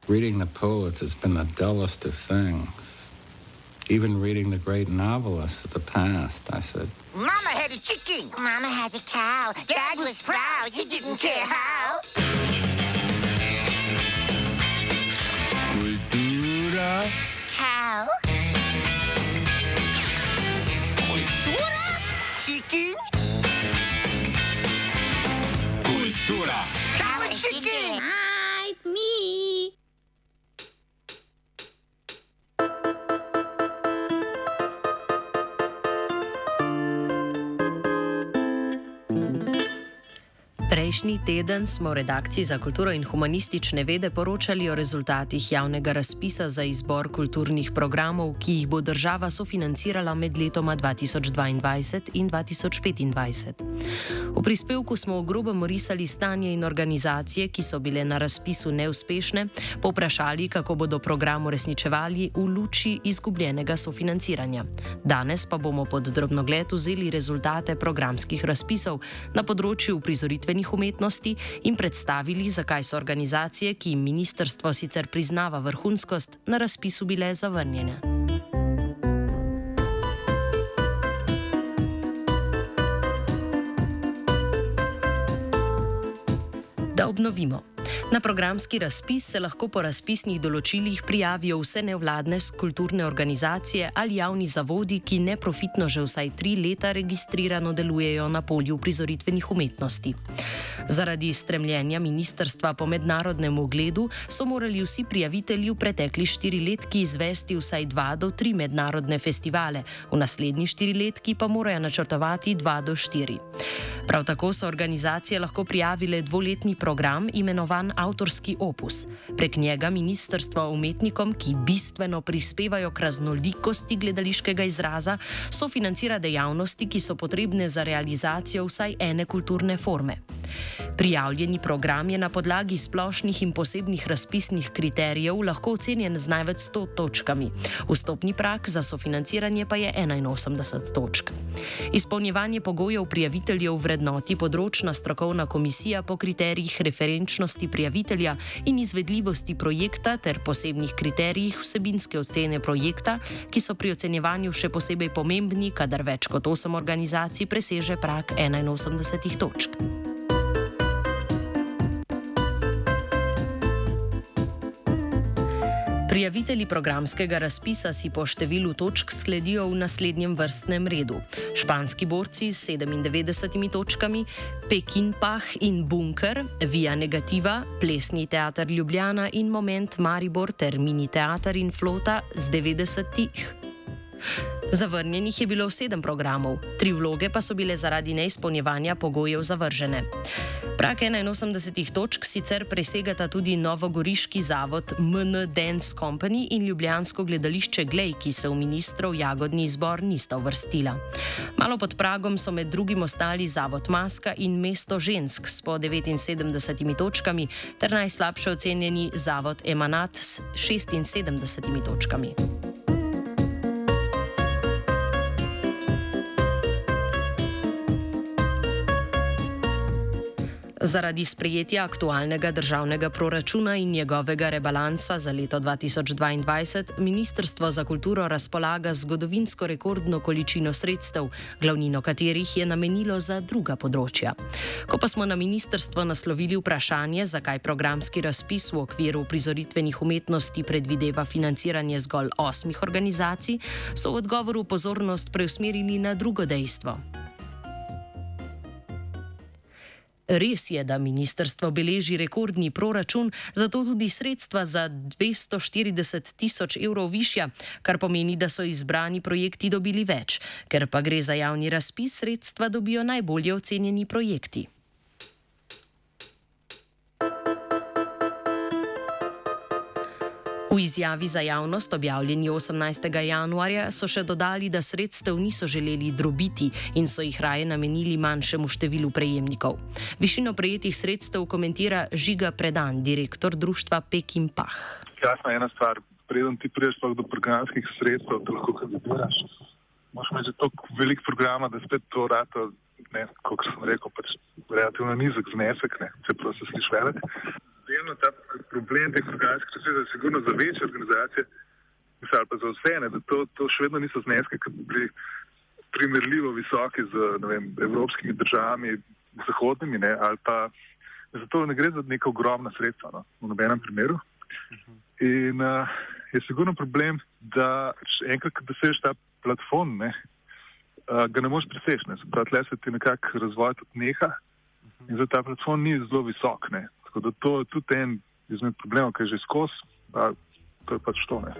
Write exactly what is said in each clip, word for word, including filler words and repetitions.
reading the poets has been the dullest of things. Even reading the great novelists of the past, I said. Mama had a chicken. Mama had a cow. Dad was proud. He didn't care how. Kultura. Cow. Kultura. Chicken. Kultura. Cow and chicken. Right, me. Prejšnji teden smo v redakciji za kulturo in humanistične vede poročali o rezultatih javnega razpisa za izbor kulturnih programov, ki jih bo država sofinancirala med letoma dva tisoč dvaindvajset in dva tisoč petindvajset. V prispevku smo v grobem orisali stanje in organizacije, ki so bile na razpisu neuspešne, povprašali, kako bodo program uresničevali v luči izgubljenega sofinanciranja. Danes pa bomo pod drobnogled vzeli rezultate programskih razpisov na področju uprizoritvenih umetnosti in predstavili, zakaj so organizacije, ki jim ministrstvo sicer priznava vrhunskost, na razpisu bile zavrnjene. Da obnovimo. Na programski razpis se lahko po razpisnih določilih prijavijo vse nevladne kulturne organizacije ali javni zavodi, ki neprofitno že vsaj tri leta registrirano delujejo na polju uprizoritvenih umetnosti. Zaradi stremljenja ministrstva po mednarodnem ugledu so morali vsi prijavitelji v pretekli štiriletki izvesti vsaj dva do tri mednarodne festivale, v naslednji štiriletki pa morajo načrtovati dva do štiri. Prav tako so organizacije lahko prijavile dvoletni program imenovan Avtorski opus. Prek njega ministrstvo umetnikom, ki bistveno prispevajo k raznolikosti gledališkega izraza, sofinancira dejavnosti, ki so potrebne za realizacijo vsaj ene kulturne forme. Prijavljeni program je na podlagi splošnih in posebnih razpisnih kriterijev lahko ocenjen z največ sto točkami. Vstopni prag za sofinanciranje pa je enainosemdeset točk. Izpolnjevanje pogojev prijaviteljev vrednoti področna strokovna komisija po kriterijih referenčnosti prijavitelja in izvedljivosti projekta ter posebnih kriterijih vsebinske ocene projekta, ki so pri ocenjevanju še posebej pomembni, kadar več kot osem organizacij preseže prag enainosemdeset točk. Prijavitelji programskega razpisa si po številu točk sledijo v naslednjem vrstnem redu. Španski borci s sedemindevetdesetimi točkami, Pekinpah in Bunker, Via Negativa, Plesni teater Ljubljana in Moment Maribor ter Mini teater in Flota z devetdesetih. Zavrnjenih je bilo sedem programov, tri vloge pa so bile zaradi neizpolnjevanja pogojev zavržene. Prag enainosemdeset točk sicer presegata tudi novogoriški zavod M N Dance Company in ljubljansko gledališče Glej, ki se v ministrov jagodni izbor nista uvrstila. Malo pod pragom so med drugim ostali zavod Maska in Mesto žensk s po devetinsedemdesetimi točkami ter najslabše ocenjeni zavod Emanat s šestinsedemdesetimi točkami. Zaradi sprejetja aktualnega državnega proračuna in njegovega rebalansa za leto dva tisoč dvaindvajset Ministrstvo za kulturo razpolaga z zgodovinsko rekordno količino sredstev, glavnino katerih je namenilo za druga področja. Ko pa smo na ministrstvo naslovili vprašanje, zakaj programski razpis v okviru uprizoritvenih umetnosti predvideva financiranje zgolj osmih organizacij, so v odgovoru pozornost preusmerili na drugo dejstvo. Res je, da ministrstvo beleži rekordni proračun, zato tudi sredstva za dvesto štirideset tisoč evrov višja, kar pomeni, da so izbrani projekti dobili več. Ker pa gre za javni razpis, sredstva dobijo najbolje ocenjeni projekti. V izjavi za javnost, objavljeni osemnajstega januarja, so še dodali, da sredstev niso želeli drobiti in so jih raje namenili manjšemu številu prejemnikov. Višino prejetih sredstev komentira Žiga Predan, direktor društva Pekinpah. Jasna ena stvar, preden ti prideš do programskih sredstev, da lahko kandidiraš, moraš imeti že toliko velik programa, da spet to rata, ne, kot sem rekel, pač relativno nizek znesek, ne, čeprav se sliši velik. delno ta problem teh programskih sredstev je sigurno za večje organizacije, ali pa za vse, ne, da to, to še vedno niso zneske, ki bi bili primerljivo visoki z, ne vem, evropskimi državami, zahodnimi, ne, ali pa zato ne gre za neka ogromna sredstva, no, v nobenem primeru. In uh, je sigurno problem, da enkrat, ko dosežeš ta platform, ne, uh, ga ne moreš preseči, ne, se pravi, tle se ti nekako razvoj tudi neha in zato ta platform ni zelo visok, ne, tako da to je tudi en izmed problemov, ki je že skozi, pa to je pač to, ne.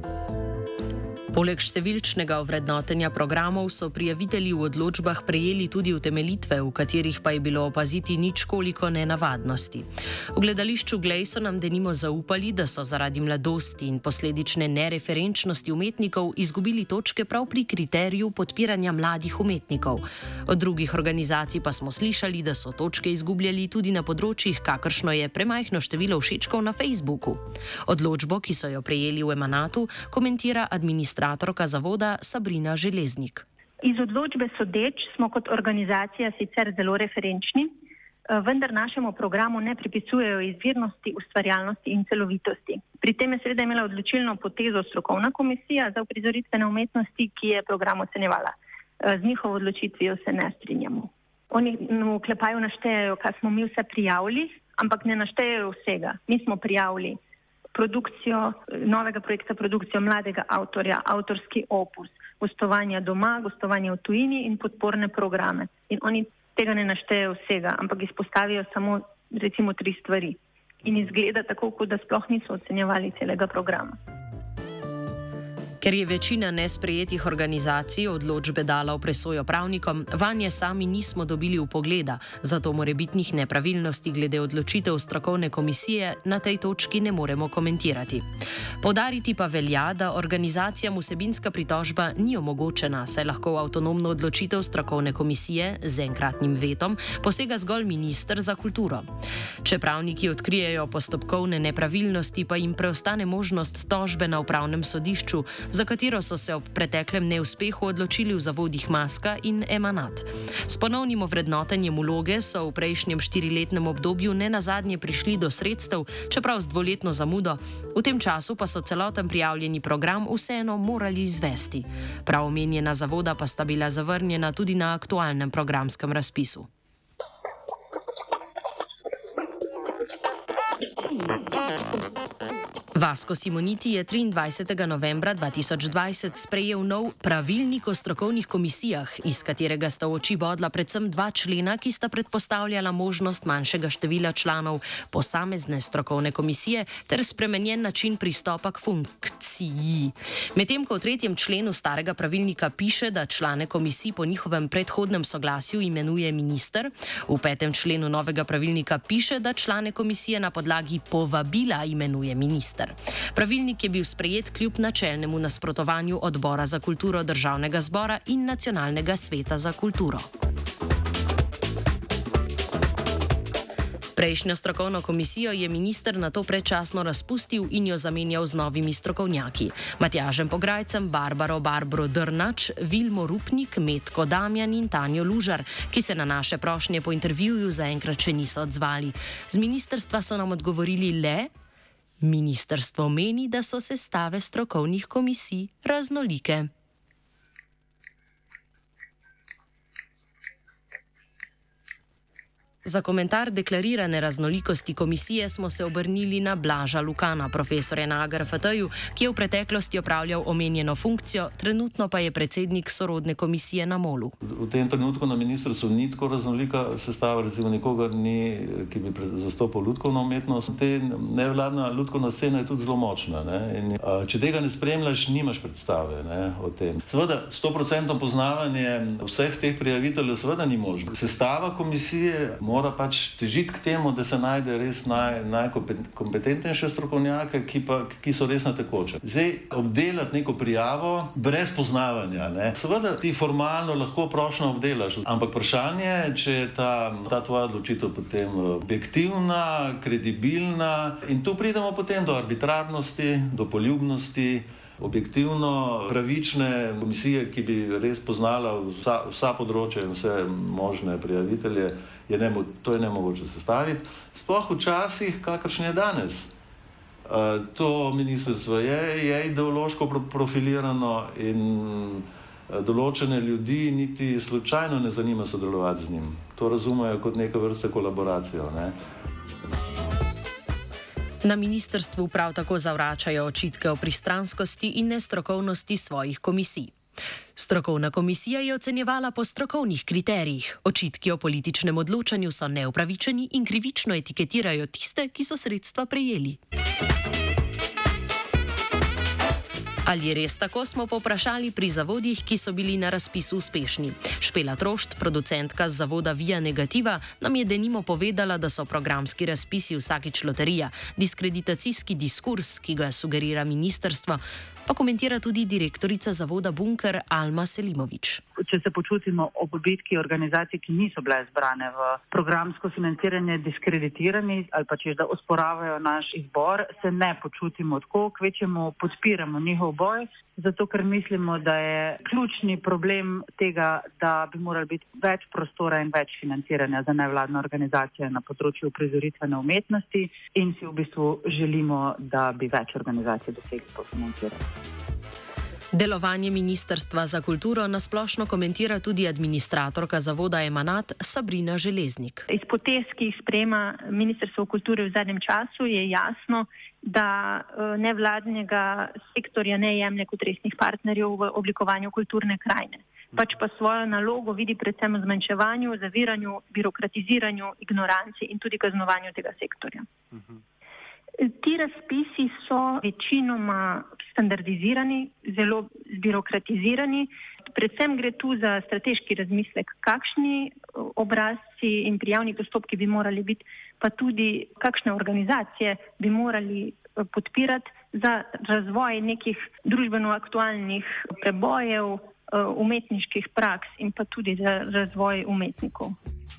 Poleg številčnega ovrednotenja programov so prijavitelji v odločbah prejeli tudi utemeljitve, v katerih pa je bilo opaziti ničkoliko nenavadnosti. V gledališču Glej so nam denimo zaupali, da so zaradi mladosti in posledične nereferenčnosti umetnikov izgubili točke prav pri kriteriju podpiranja mladih umetnikov. Od drugih organizacij pa smo slišali, da so točke izgubljali tudi na področjih, kakršno je premajhno število všečkov na Facebooku. Odločbo, ki so jo prejeli v Emanatu, komentira administracija zavoda Sabrina Železnik. Iz odločbe sodeč smo kot organizacija sicer zelo referenčni, vendar našemu programu ne pripisujejo izvirnosti, ustvarjalnosti in celovitosti. Pri tem je seveda imela odločilno potezo strokovna komisija za uprizoritvene umetnosti, ki je program ocenjevala. Z njihovo odločitvijo se ne strinjamo. Oni v oklepaju naštejajo, kaj smo mi vse prijavili, ampak ne naštejajo vsega. Mi smo prijavili produkcijo, novega projekta produkcijo mladega avtorja, avtorski opus, gostovanja doma, gostovanja v tujini in podporne programe. In oni tega ne naštejejo vsega, ampak izpostavijo samo recimo tri stvari. In izgleda tako, kot da sploh niso ocenjevali celega programa. Ker je večina nesprejetih organizacij odločbe dala v presojo pravnikom, vanje sami nismo dobili vpogleda, zato morebitnih nepravilnosti glede odločitev strokovne komisije na tej točki ne moremo komentirati. Poudariti pa velja, da organizacijam vsebinska pritožba ni omogočena, saj lahko v avtonomno odločitev strokovne komisije z enkratnim vetom posega zgolj minister za kulturo. Če pravniki odkrijejo postopkovne nepravilnosti, pa jim preostane možnost tožbe na upravnem sodišču, za katero so se ob preteklem neuspehu odločili v zavodih Maska in Emanat. S ponovnim ovrednotenjem vloge so v prejšnjem štiriletnem obdobju nenazadnje prišli do sredstev, čeprav z dvoletno zamudo, v tem času pa so celoten prijavljeni program vseeno morali izvesti. Prav omenjena zavoda pa sta bila zavrnjena tudi na aktualnem programskem razpisu. Vasko Simoniti je triindvajsetega novembra dva tisoč dvajset sprejel nov pravilnik o strokovnih komisijah, iz katerega sta v oči bodla predvsem dva člena, ki sta predpostavljala možnost manjšega števila članov posamezne strokovne komisije ter spremenjen način pristopa k funkciji. Medtem ko v tretjem členu starega pravilnika piše, da člane komisij po njihovem predhodnem soglasju imenuje minister, v petem členu novega pravilnika piše, da člane komisije na podlagi povabila imenuje minister. Pravilnik je bil sprejet kljub načelnemu nasprotovanju Odbora za kulturo Državnega zbora in Nacionalnega sveta za kulturo. Prejšnjo strokovno komisijo je minister nato predčasno razpustil in jo zamenjal z novimi strokovnjaki. Matjažem Pograjcem, Barbaro Barbro Drnač, Vilmo Rupnik, Metko Damjan in Tanjo Lužar, ki se na naše prošnje po intervjuju zaenkrat še niso odzvali. Z ministrstva so nam odgovorili le: ministrstvo meni, da so sestave strokovnih komisij raznolike. Za komentar deklarirane raznolikosti komisije smo se obrnili na Blaža Lukana, profesorja na A G R F T-ju, ki je v preteklosti opravljal omenjeno funkcijo, trenutno pa je predsednik sorodne komisije na Molu. V tem trenutku na ministrstvu ni tako raznolika sestava, recimo nikogar ni, ki bi zastopal lutkovno umetnost. Te nevladna lutkovna scena je tudi zelo močna, ne? In, a, če tega ne spremljaš, nimaš predstave, ne, o tem. Seveda, sto procentno poznavanje vseh teh prijaviteljev seveda ni možno. Sestava komisije mora pač težiti k temu, da se najde res naj, najkompetentnejše strokovnjake, ki, pa, ki so res na tekoče. Zdaj, obdelati neko prijavo brez poznavanja, ne? Seveda ti formalno lahko prošnjo obdelaš, ampak vprašanje je, če je ta, ta tvoja odločitev potem objektivna, kredibilna in tu pridemo potem do arbitrarnosti, do poljubnosti, Objektivno pravične komisije, ki bi res poznala vsa, vsa področja in vse možne prijavitelje, je nemo, to je nemogoče sestaviti. Sploh včasih, kakršen je danes. Uh, to ministrstvo je, je ideološko profilirano in uh, določene ljudi niti slučajno ne zanima sodelovati z njim. To razumejo kot neka vrsta kolaboracijo, ne? Na ministrstvu prav tako zavračajo očitke o pristranskosti in nestrokovnosti svojih komisij. Strokovna komisija je ocenjevala po strokovnih kriterijih. Očitki o političnem odločanju so neupravičeni in krivično etiketirajo tiste, ki so sredstva prejeli. Ali je res tako, smo povprašali pri zavodih, ki so bili na razpisu uspešni. Špela Trošt, producentka z zavoda Via Negativa, nam je denimo povedala, da so programski razpisi vsakič loterija, diskreditacijski diskurs, ki ga sugerira ministrstvo, pa komentira tudi direktorica zavoda Bunker Alma Selimović. Če se počutimo ob bitki organizacij, ki niso bile izbrane v programsko financiranje, diskreditirani ali pa češ, da osporavajo naš izbor, se ne počutimo tako, kvečemo podpiramo njihov boj, zato ker mislimo, da je ključni problem tega, da bi morali biti več prostora in več financiranja za nevladne organizacije na področju uprizoritvene umetnosti in si v bistvu želimo, da bi več organizacij dosegli to financiranje. Delovanje Ministrstva za kulturo nasplošno komentira tudi administratorka zavoda Emanat Sabrina Železnik. Iz potez, ki jih sprejema Ministrstvo kulture v zadnjem času, je jasno, da nevladnega sektorja ne jemlje kot resnih partnerjev v oblikovanju kulturne krajine. Pač pa svojo nalogo vidi predvsem v zmanjševanju, zaviranju, birokratiziranju, ignoranci in tudi kaznovanju tega sektorja. Uh-huh. Ti razpisi so večinoma standardizirani, zelo zbirokratizirani. Predvsem gre tu za strateški razmislek, kakšni obrazci in prijavni postopki bi morali biti, pa tudi kakšne organizacije bi morali podpirati za razvoj nekih družbeno aktualnih prebojev, umetniških praks in pa tudi za razvoj umetnikov.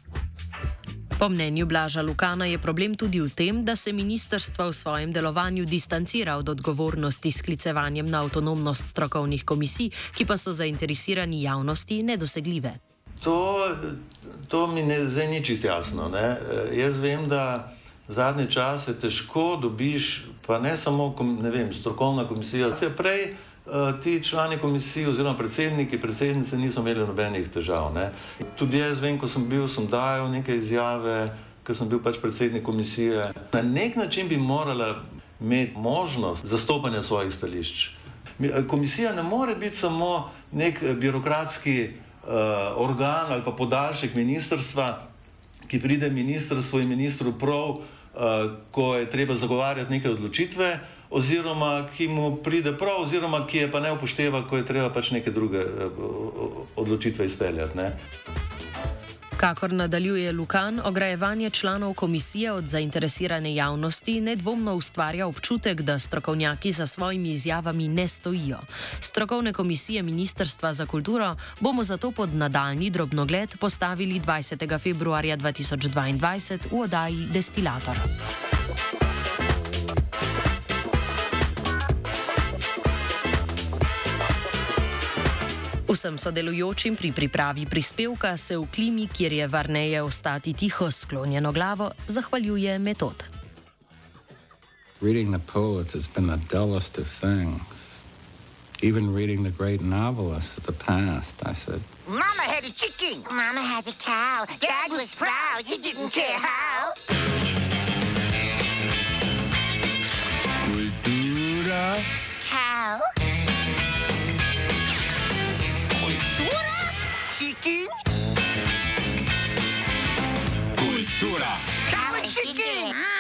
Po mnenju Blaža Lukana je problem tudi v tem, da se ministrstvo v svojem delovanju distancira od odgovornosti s sklicevanjem na avtonomnost strokovnih komisij, ki pa so zainteresirani javnosti nedosegljive. To, to mi ne, zdaj ni čisto jasno. Ne? Jaz vem, da zadnje čase težko dobiš, pa ne samo ne vem, strokovna komisija, se prej ti člani komisije oziroma predsedniki, predsednice niso imeli nobenih težav. Ne? Tudi jaz vem, ko sem bil, sem dajal neke izjave, ker sem bil pač predsednik komisije. Na nek način bi morala imeti možnost zastopanja svojih stališč. Komisija ne more biti samo nek birokratski uh, organ ali pa podaljšek ministrstva, ki pride ministrstvu in ministru prav, uh, ko je treba zagovarjati neke odločitve, oziroma ki mu pride prav, oziroma ki je pa ne upošteva, ko je treba pač neke druge odločitve izpeljati. Ne? Kakor nadaljuje Lukan, ograjevanje članov komisije od zainteresirane javnosti nedvomno ustvarja občutek, da strokovnjaki za svojimi izjavami ne stojijo. Strokovne komisije Ministrstva za kulturo bomo zato pod nadaljnji drobnogled postavili dvajsetega februarja dva tisoč dvaindvajset v oddaji Destilator. Vsem sodelujočim pri pripravi prispevka se v klimi, kjer je varneje ostati tiho s sklonjeno glavo, zahvaljuje Metod. Reading the poets has been the dullest of things. Even reading the great novelists of the past, I said. Mama had a chicken. Mama had a cow. Dad was proud. He didn't care how. Kultura. Cow. Chicken? Kultura. Cow and chicken!